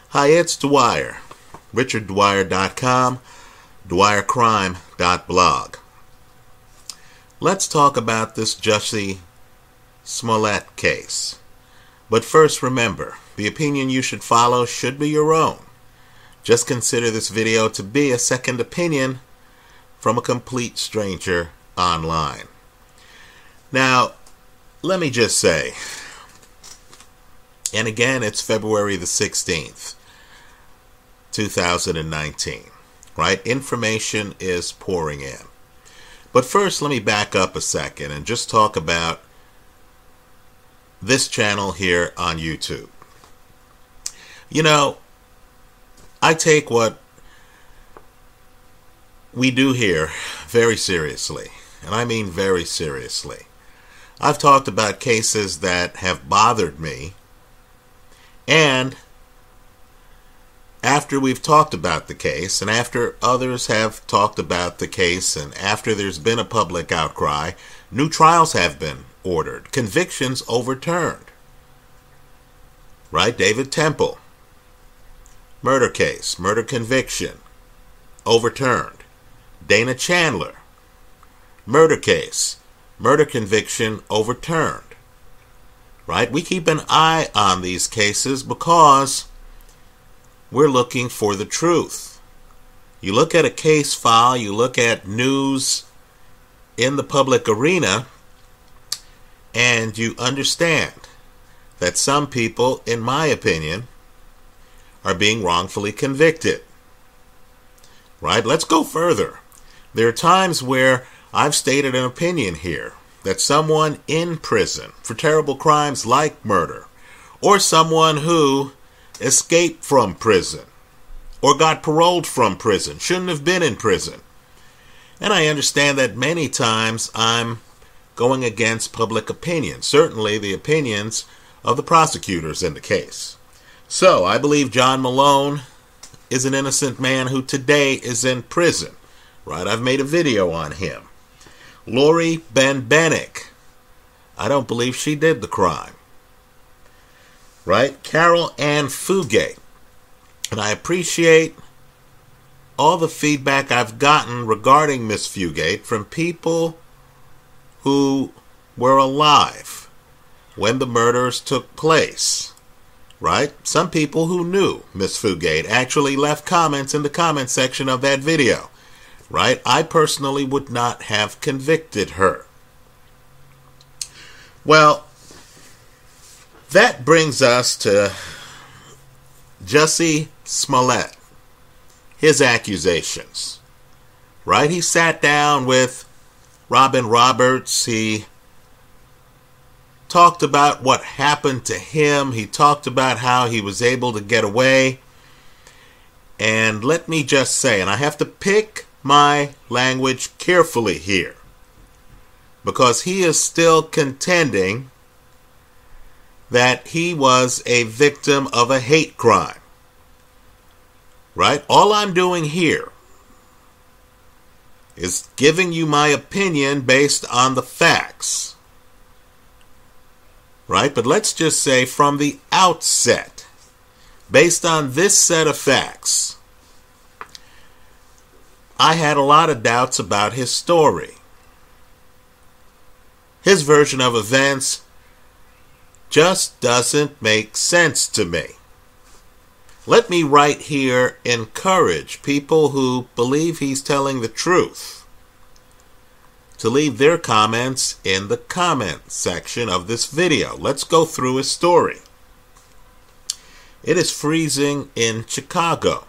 Hi, it's Dwyer. RichardDwyer.com, DwyerCrime.blog. Let's talk about this Jussie Smollett case. But first, remember, the opinion you should follow should be your own. Just consider this video to be a second opinion from a complete stranger online. Now, let me just say, and again, it's February the 16th, 2019, right? Information is pouring in. But first, let me back up a second and just talk about this channel here on YouTube. You know, I take what we do here very seriously, and I mean very seriously. I've talked about cases that have bothered me, and after we've talked about the case, and after others have talked about the case, and after there's been a public outcry, new trials have been ordered, convictions overturned. Right? David Temple, murder case, murder conviction, overturned. Dana Chandler, murder case, murder conviction, overturned. Right? We keep an eye on these cases because we're looking for the truth. You look at a case file, you look at news in the public arena, and you understand that some people, in my opinion, are being wrongfully convicted. Right? Let's go further. There are times where I've stated an opinion here that someone in prison for terrible crimes like murder, or someone who escaped from prison or got paroled from prison, shouldn't have been in prison. And I understand that many times I'm going against public opinion, certainly the opinions of the prosecutors in the case. So I believe John Malone is an innocent man who today is in prison. Right? I've made a video on him. Lori Benbenek, I don't believe she did the crime. Right? Carol Ann Fugate. And I appreciate all the feedback I've gotten regarding Miss Fugate from people who were alive when the murders took place. Right? Some people who knew Miss Fugate actually left comments in the comment section of that video. Right? I personally would not have convicted her. Well, that brings us to Jussie Smollett, his accusations. Right? He sat down with Robin Roberts. He talked about what happened to him. He talked about how he was able to get away. And let me just say, and I have to pick my language carefully here, because he is still contending that he was a victim of a hate crime. Right? All I'm doing here is giving you my opinion based on the facts. Right? But let's just say from the outset, based on this set of facts, I had a lot of doubts about his story. His version of events just doesn't make sense to me. Let me right here encourage people who believe he's telling the truth to leave their comments in the comment section of this video. Let's go through his story. It is freezing in Chicago.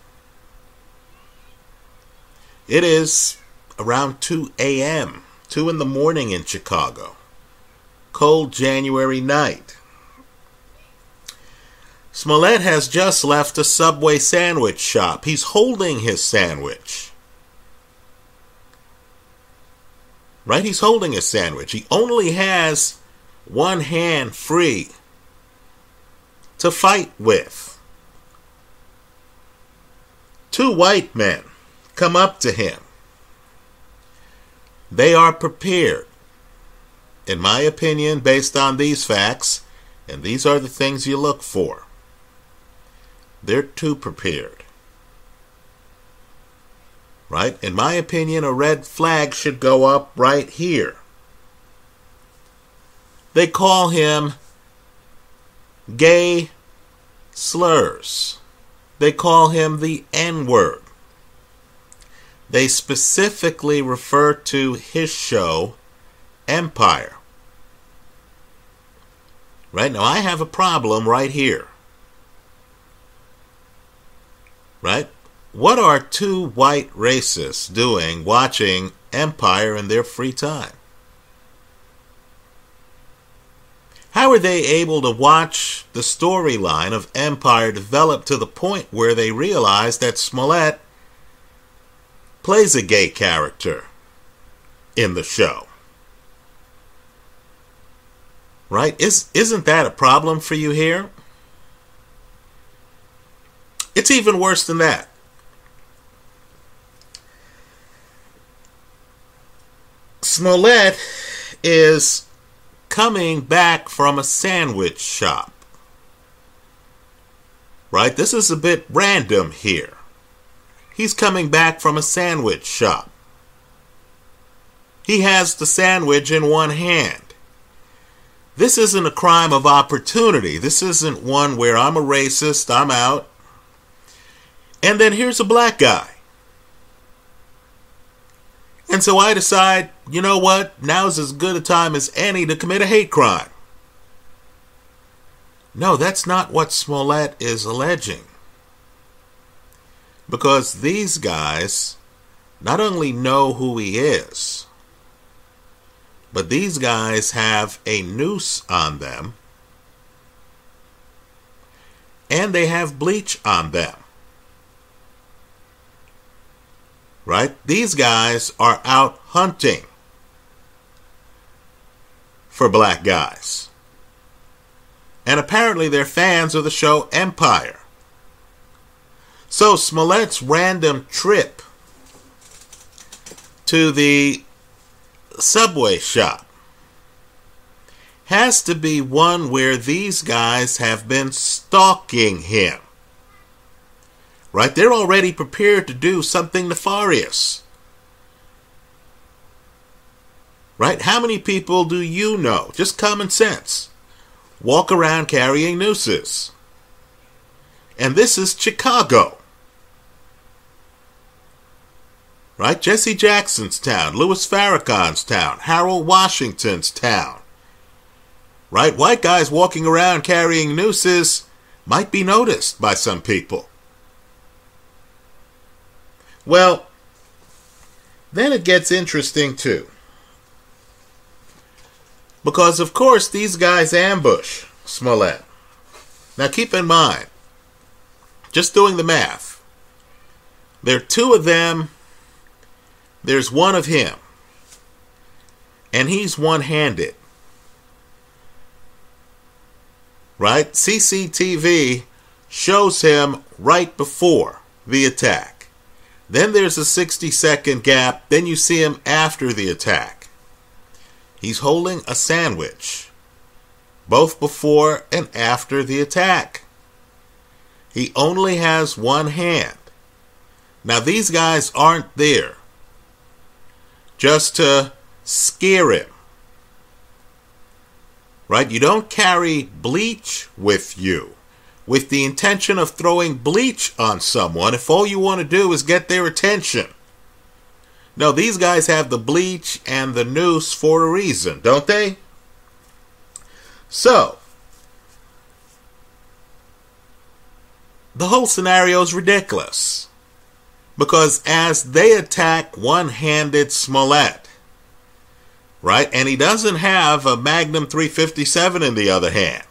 It is around 2 a.m., 2 in the morning in Chicago. Cold January night. Smollett has just left a Subway sandwich shop. He's holding his sandwich. Right? He's holding his sandwich. He only has one hand free to fight with. Two white men come up to him. They are prepared, in my opinion, based on these facts, and these are the things you look for. They're too prepared. Right? In my opinion, a red flag should go up right here. They call him gay slurs. They call him the N-word. They specifically refer to his show, Empire. Right? Now, I have a problem right here. Right? What are two white racists doing watching Empire in their free time? How are they able to watch the storyline of Empire develop to the point where they realize that Smollett plays a gay character in the show? Right? Isn't that a problem for you here? It's even worse than that. Smollett is coming back from a sandwich shop. Right? This is a bit random here. He's coming back from a sandwich shop. He has the sandwich in one hand. This isn't a crime of opportunity. This isn't one where I'm a racist, I'm out. And then here's a black guy. And so I decide, you know what? Now's as good a time as any to commit a hate crime. No, that's not what Smollett is alleging. Because these guys not only know who he is, but these guys have a noose on them, and they have bleach on them. Right? These guys are out hunting for black guys. And apparently they're fans of the show Empire. So Smollett's random trip to the Subway shop has to be one where these guys have been stalking him. Right? They're already prepared to do something nefarious. Right? How many people do you know, just common sense, walk around carrying nooses? And this is Chicago. Right? Jesse Jackson's town, Louis Farrakhan's town, Harold Washington's town. Right? White guys walking around carrying nooses might be noticed by some people. Well, then it gets interesting too. Because of course these guys ambush Smollett. Now keep in mind, just doing the math, there are two of them. There's one of him. And he's one-handed. Right? CCTV shows him right before the attack. Then there's a 60-second gap. Then you see him after the attack. He's holding a sandwich, both before and after the attack. He only has one hand. Now these guys aren't there just to scare him. Right? You don't carry bleach with you with the intention of throwing bleach on someone if all you want to do is get their attention. No, these guys have the bleach and the noose for a reason, don't they? So, the whole scenario is ridiculous. Because as they attack one-handed Smollett, right, and he doesn't have a Magnum 357 in the other hand,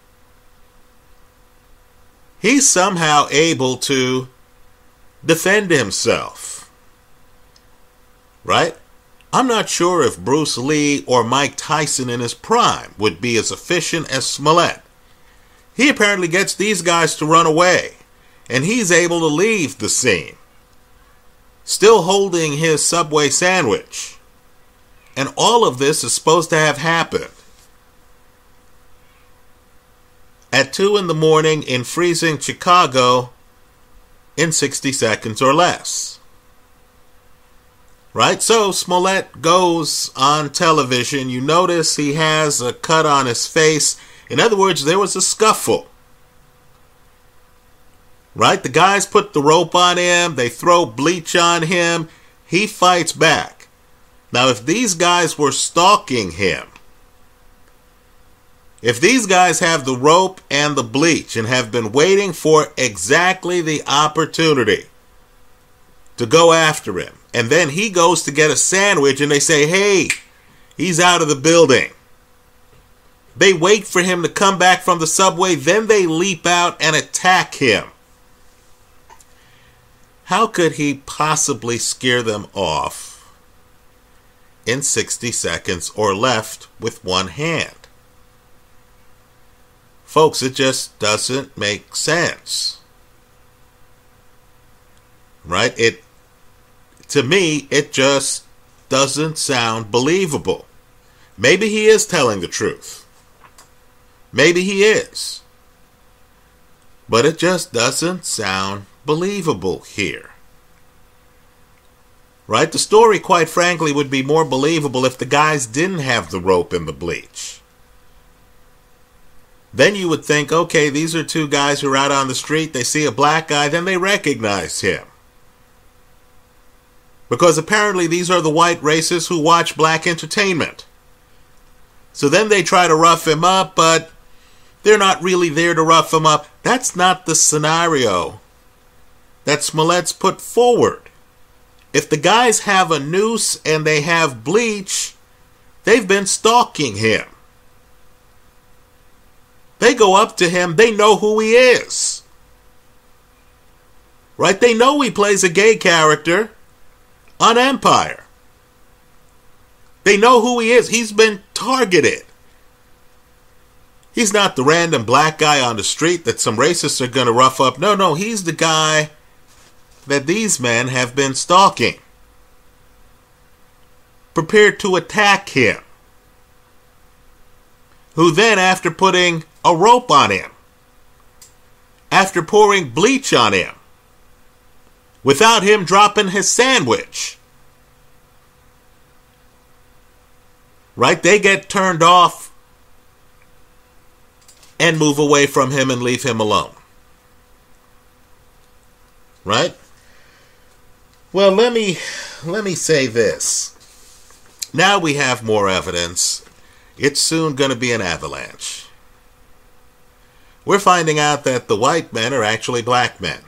he's somehow able to defend himself. Right? I'm not sure if Bruce Lee or Mike Tyson in his prime would be as efficient as Smollett. He apparently gets these guys to run away, and he's able to leave the scene, still holding his Subway sandwich. And all of this is supposed to have happened at 2 in the morning in freezing Chicago in 60 seconds or less. Right? So Smollett goes on television. You notice he has a cut on his face. In other words, there was a scuffle. Right? The guys put the rope on him. They throw bleach on him. He fights back. Now, if these guys were stalking him, if these guys have the rope and the bleach and have been waiting for exactly the opportunity to go after him, and then he goes to get a sandwich and they say, hey, he's out of the building. They wait for him to come back from the subway, then they leap out and attack him. How could he possibly scare them off in 60 seconds or less with one hand? Folks, it just doesn't make sense. Right? To me, it just doesn't sound believable. Maybe he is telling the truth. Maybe he is. But it just doesn't sound believable here. Right? The story, quite frankly, would be more believable if the guys didn't have the rope and the bleach. Then you would think, okay, these are two guys who are out on the street, they see a black guy, then they recognize him. Because apparently these are the white racists who watch black entertainment. So then they try to rough him up, but they're not really there to rough him up. That's not the scenario that Smollett's put forward. If the guys have a noose and they have bleach, they've been stalking him. They go up to him, they know who he is. Right? They know he plays a gay character on Empire. They know who he is. He's been targeted. He's not the random black guy on the street that some racists are going to rough up. No, he's the guy that these men have been stalking, prepared to attack him, who then, after putting a rope on him, after pouring bleach on him, without him dropping his sandwich, right, they get turned off and move away from him and leave him alone. Right? Well, let me say this. Now we have more evidence. It's soon going to be an avalanche. We're finding out that the white men are actually black men.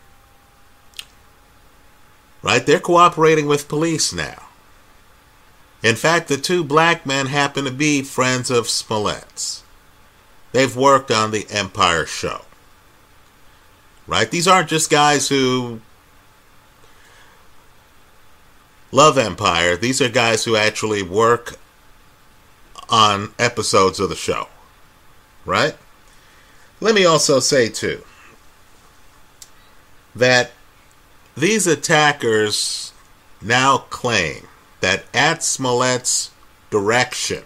Right? They're cooperating with police now. In fact, the two black men happen to be friends of Smollett's. They've worked on the Empire show. Right? These aren't just guys who love Empire. These are guys who actually work on episodes of the show. Right? Let me also say, too, that these attackers now claim that at Smollett's direction,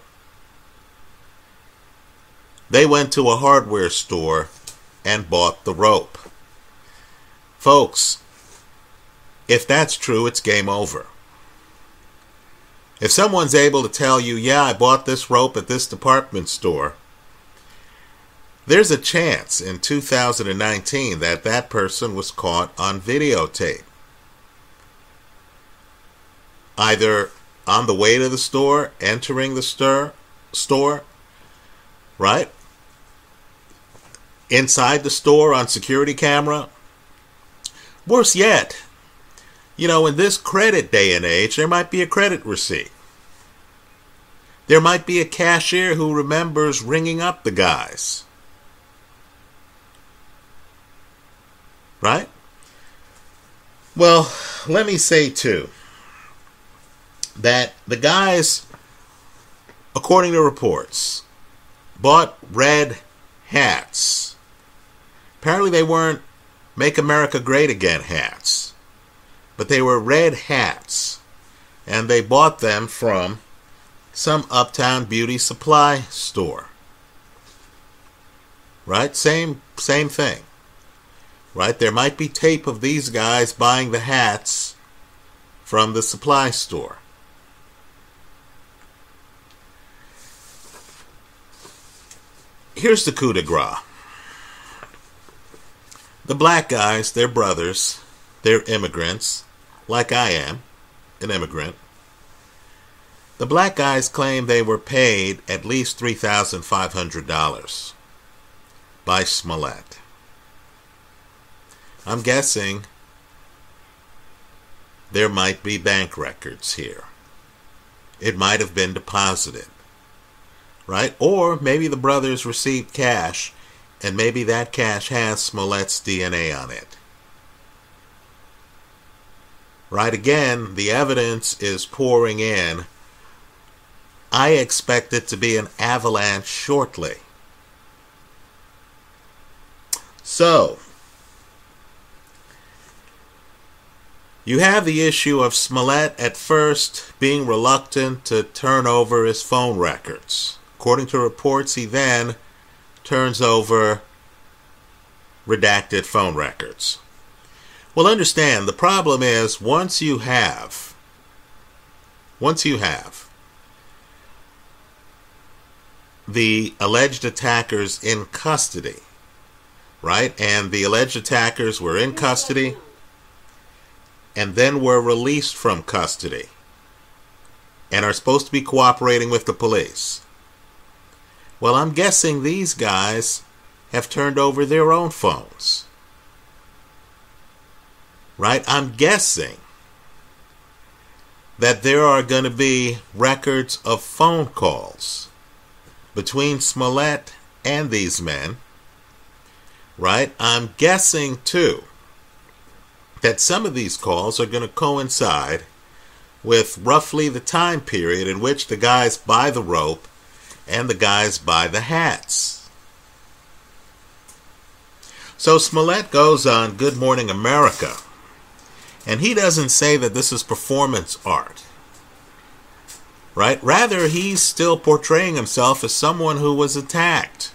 they went to a hardware store and bought the rope. Folks, if that's true, it's game over. If someone's able to tell you, yeah, I bought this rope at this department store, there's a chance in 2019 that that person was caught on videotape. Either on the way to the store, entering the store, right? Inside the store on security camera. Worse yet, in this credit day and age, there might be a credit receipt. There might be a cashier who remembers ringing up the guys. Right? Well, let me say, too, that the guys, according to reports, bought red hats. Apparently they weren't Make America Great Again hats, but they were red hats, and they bought them from some uptown beauty supply store. Right? Same thing. Right? There might be tape of these guys buying the hats from the supply store. Here's the coup de grace. The black guys, they're brothers, they're immigrants, like I am, an immigrant. The black guys claim they were paid at least $3,500 by Smollett. I'm guessing there might be bank records here. It might have been deposited, right? Or maybe the brothers received cash, and maybe that cash has Smollett's DNA on it. Right? Again, the evidence is pouring in. I expect it to be an avalanche shortly. So, you have the issue of Smollett at first being reluctant to turn over his phone records. According to reports, he then turns over redacted phone records. Well, understand, the problem is once you have the alleged attackers in custody, right? And the alleged attackers were in custody and then were released from custody and are supposed to be cooperating with the police. Well, I'm guessing these guys have turned over their own phones. Right? I'm guessing that there are going to be records of phone calls between Smollett and these men. Right? I'm guessing, too, that some of these calls are going to coincide with roughly the time period in which the guys buy the rope and the guys buy the hats. So Smollett goes on Good Morning America, and he doesn't say that this is performance art. Right? Rather, he's still portraying himself as someone who was attacked.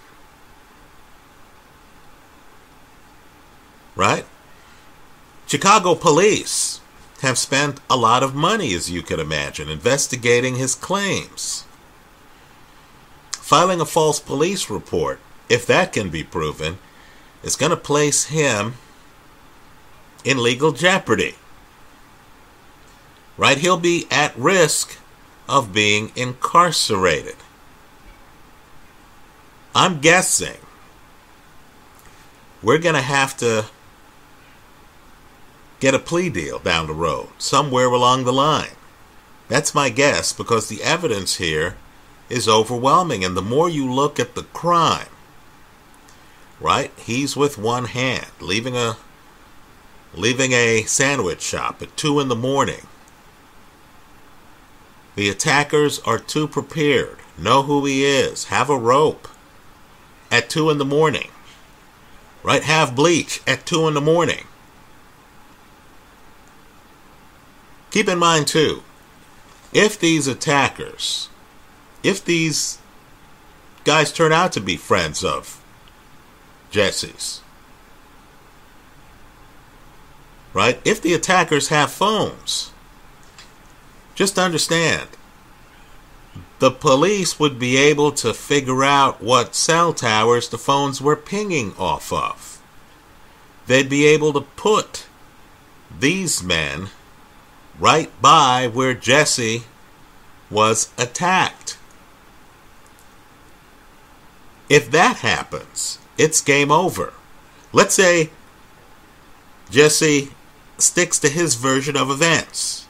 Right? Chicago police have spent a lot of money, as you can imagine, investigating his claims. Filing a false police report, if that can be proven, is going to place him in legal jeopardy. Right? He'll be at risk of being incarcerated. I'm guessing we're going to have to get a plea deal down the road, somewhere along the line. That's my guess, because the evidence here is overwhelming. And the more you look at the crime, right? He's with one hand, leaving a sandwich shop at 2 a.m. The attackers are too prepared, know who he is, have a rope at 2 a.m. Right? Have bleach at 2 a.m. Keep in mind, too, if these guys turn out to be friends of Jesse's, right? If the attackers have phones, just understand, the police would be able to figure out what cell towers the phones were pinging off of. They'd be able to put these men right by where Jesse was attacked. If that happens, it's game over. Let's say Jesse sticks to his version of events,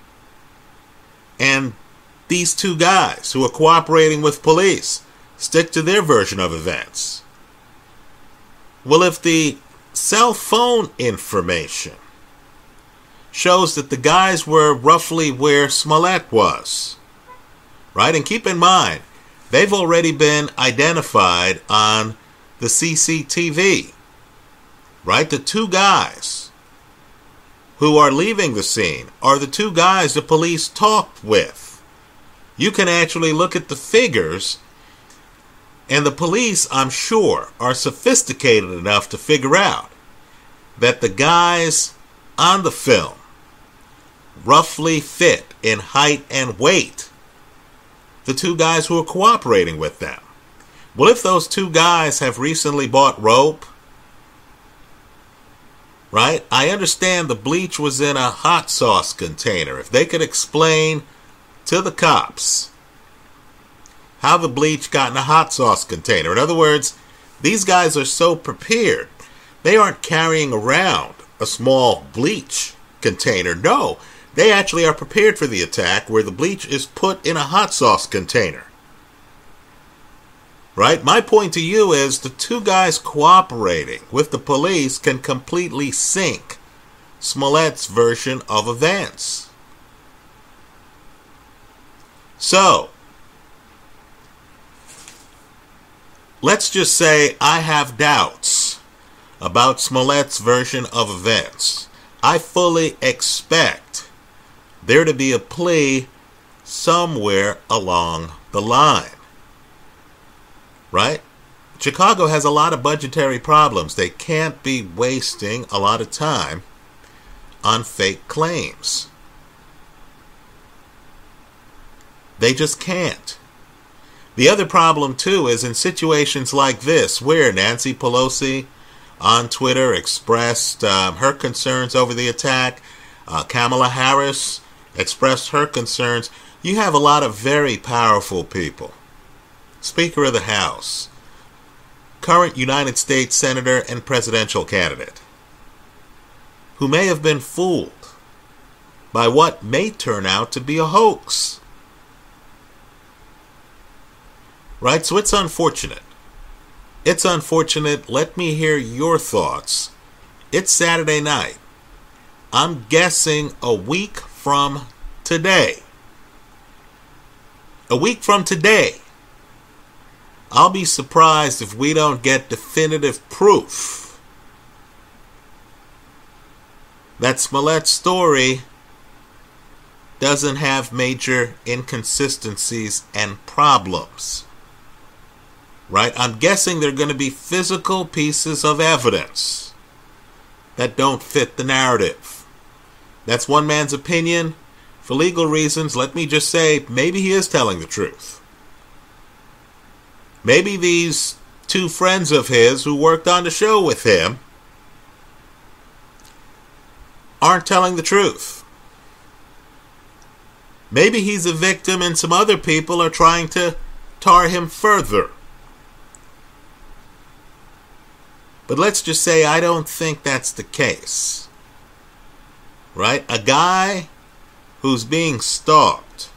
and these two guys who are cooperating with police stick to their version of events. Well, if the cell phone information shows that the guys were roughly where Smollett was, right? And keep in mind, they've already been identified on the CCTV, right? The two guys who are leaving the scene are the two guys the police talked with. You can actually look at the figures And the police, I'm sure, are sophisticated enough to figure out that the guys on the film roughly fit in height and weight the two guys who are cooperating with them. Well, if those two guys have recently bought rope, right? I understand the bleach was in a hot sauce container. If they could explain to the cops how the bleach got in a hot sauce container. In other words, these guys are so prepared. They aren't carrying around a small bleach container. No, they actually are prepared for the attack where the bleach is put in a hot sauce container. Right? My point to you is the two guys cooperating with the police can completely sink Smollett's version of events. So, let's just say I have doubts about Smollett's version of events. I fully expect there to be a plea somewhere along the line. Right? Chicago has a lot of budgetary problems. They can't be wasting a lot of time on fake claims. They just can't. The other problem, too, is in situations like this, where Nancy Pelosi on Twitter expressed her concerns over the attack, Kamala Harris expressed her concerns, you have a lot of very powerful people. Speaker of the House, current United States Senator and presidential candidate, who may have been fooled by what may turn out to be a hoax. Right? So it's unfortunate. It's unfortunate. Let me hear your thoughts. It's Saturday night. I'm guessing a week from today. A week from today. I'll be surprised if we don't get definitive proof that Smollett's story doesn't have major inconsistencies and problems. Right? I'm guessing there are going to be physical pieces of evidence that don't fit the narrative. That's one man's opinion. For legal reasons, let me just say, maybe he is telling the truth. Maybe these two friends of his who worked on the show with him aren't telling the truth. Maybe he's a victim and some other people are trying to tar him further. But let's just say I don't think that's the case. Right? A guy who's being stalked.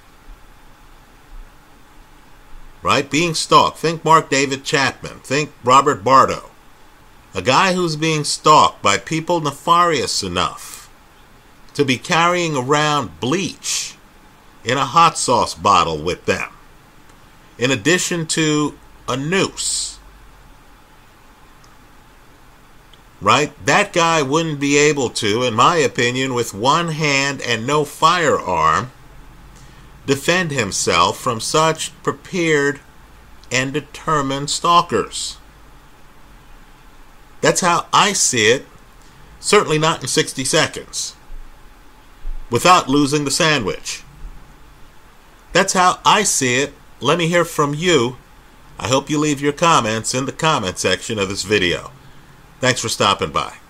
Right? Being stalked. Think Mark David Chapman. Think Robert Bardo. A guy who's being stalked by people nefarious enough to be carrying around bleach in a hot sauce bottle with them, in addition to a noose. Right? That guy wouldn't be able to, in my opinion, with one hand and no firearm, defend himself from such prepared and determined stalkers. That's how I see it. Certainly not in 60 seconds. Without losing the sandwich. That's how I see it. Let me hear from you. I hope you leave your comments in the comment section of this video. Thanks for stopping by.